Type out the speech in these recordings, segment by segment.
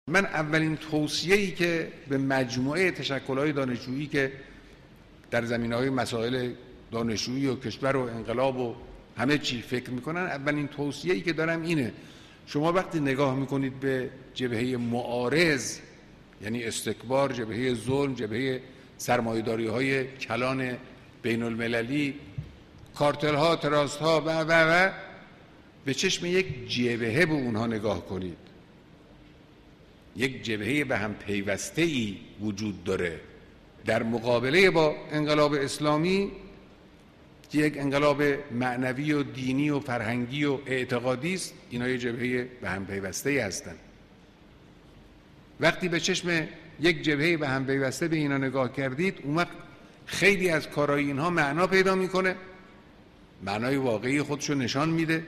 من اولین توصیه‌ای که به مجموعه تشکل‌های دانشجویی که در زمینه‌های مسائل دانشجویی و کشور و انقلاب و همه چی فکر میکنن، اولین توصیه‌ای که دارم اینه: شما وقتی نگاه میکنید به جبهه معارض، یعنی استکبار، جبهه ظلم، جبهه سرمایه‌داری‌های کلان بین المللی، کارتل‌ها، تراست‌ها و به چشم یک جبهه به اونها نگاه کنید. یک جبهه به هم پیوسته‌ای وجود داره در مقابله با انقلاب اسلامی که یک انقلاب معنوی و دینی و فرهنگی و اعتقادی است. اینا یه جبهه به هم پیوسته‌ای هستند. وقتی به چشم یک جبهه به هم پیوسته به اینا نگاه کردید، اون وقت خیلی از کارهای اینها معنا پیدا میکنه، معنای واقعی خودشو نشان میده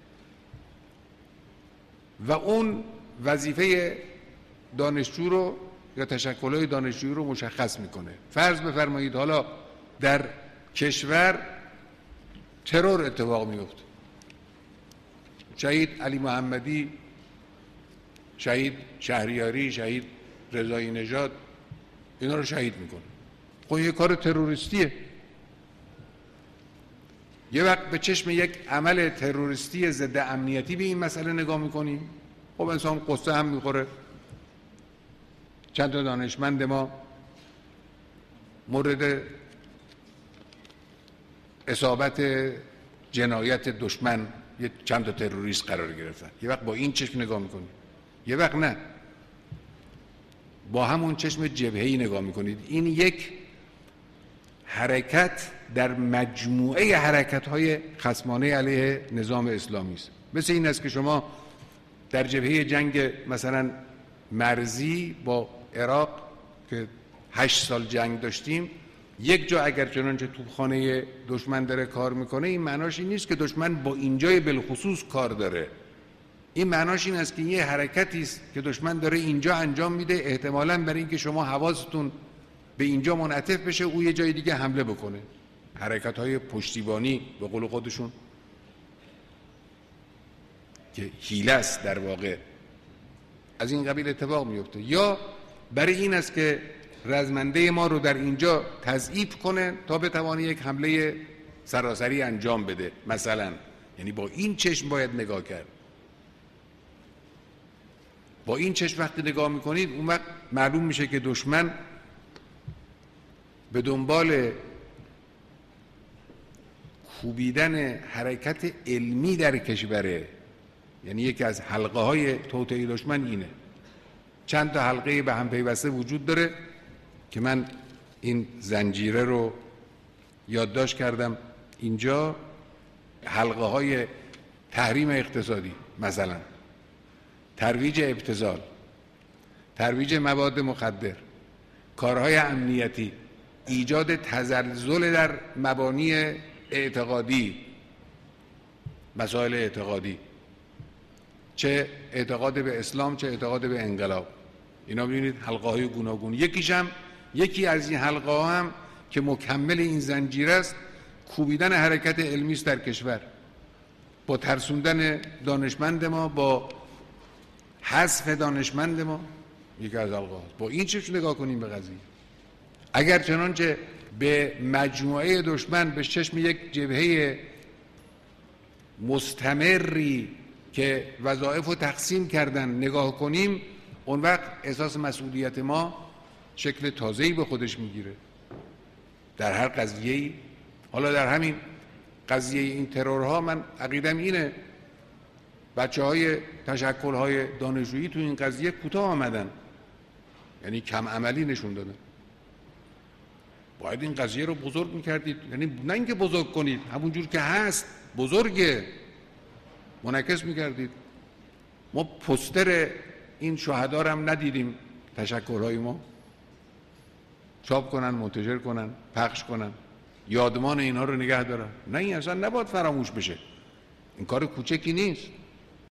و اون وظیفه دانشجو رو یا تشکل‌های دانشجویی رو مشخص میکنه. فرض بفرمایید حالا در کشور ترور اتفاق میفته، شهید علی محمدی، شهید شهریاری، شهید رضایی نژاد، اینا رو شهید میکنه. خب یه کار تروریستیه. یه وقت به چشم یک عمل تروریستی ضد امنیتی به این مسئله نگاه میکنیم، خب انسان قصه هم میخوره. چند تا دانشمند ما مورد اصابت جنایت دشمن یه چند تا تروریست قرار گرفتن. یه وقت با این چشم نگاه میکنید، یه وقت نه، با همون چشم جبهه‌ای نگاه میکنید. این یک حرکت در مجموعه حرکت‌های خصمانه علیه نظام اسلامی است. مثل این است که شما در جبهه جنگ مثلا مرزی با عراق که 8 سال جنگ داشتیم، یک جا اگر چنانچه توپخانه دشمن داره کار میکنه، این معناش این نیست که دشمن با اینجای بالخصوص کار داره. این معناش این است که یه حرکتی است که دشمن داره اینجا انجام میده، احتمالاً برای اینکه شما حواستون به اینجا منعطف بشه او یه جای دیگه حمله بکنه. حرکت‌های پشتیبانی به قول خودشون که حیله است در واقع، از این قبیل اتفاق میفته. یا برای این است که رزمنده ما رو در اینجا تضعیف کنه تا بتوانه یک حمله سراسری انجام بده مثلا. یعنی با این چشم باید نگاه کرد. با این چشم وقتی نگاه میکنید، اون وقت معلوم میشه که دشمن به دنبال کوبیدن حرکت علمی در کشوره. یعنی یکی از حلقه های توطئه دشمن اینه. چند تا حلقه به هم پیوسته وجود داره که من این زنجیره رو یادداشت کردم اینجا. حلقه های تحریم اقتصادی مثلا، ترویج ابتذال، ترویج مواد مخدر، کارهای امنیتی، ایجاد تزلزل در مبانی اعتقادی، مسائل اعتقادی، چه اعتقاد به اسلام چه اعتقاد به انقلاب. اینا ببینید حلقه های گوناگون. یکی از این حلقه ها هم که مکمل این زنجیره است، کوبیدن حرکت علمی است در کشور، با ترسوندن دانشمند ما، با حذف دانشمند ما. یکی از حلقه هاست. با این چشم نگاه کنیم به قضیه. اگر چنانچه به مجموعه دشمن به چشم یک جبهه مستمری که وظایف رو تقسیم کردن نگاه کنیم، اون وقت احساس مسئولیت ما شکل تازه‌ای به خودش میگیره در هر قضیه‌ای. حالا در همین قضیه این ترورها من عقیدم اینه، بچه‌های تشکل‌های دانشجویی تو این قضیه کوتاه آمدن، یعنی کم عملی نشون دادن. باید این قضیه رو بزرگ می‌کردید، یعنی نه اینکه بزرگ کنید، همونجور که هست بزرگه منعکس می‌کردید. ما پوستر این شهدا رو هم ندیدیم تشکل‌های ما چاپ کنن، منتشر کنن، پخش کنن، یادمان اینا رو نگه دارن. نه، این اصلا نباید فراموش بشه. این کار کوچکی نیست.